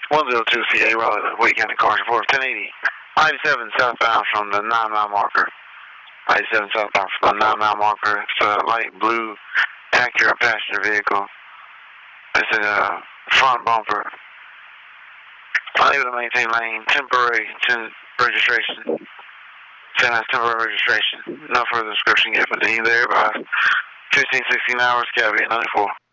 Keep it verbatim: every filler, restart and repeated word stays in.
one zero two C A, Raleigh, Wake County, Cars Report, ten eighty. ninety-seven southbound from the nine mile marker. ninety-seven southbound from the nine mile marker. It's a light blue Acura passenger vehicle. It's a uh, front bumper. Unable to maintain lane. Temporary ten registration. ten has temporary registration. No further description yet, but he's there by fifteen sixteen hours, caveat ninety-four.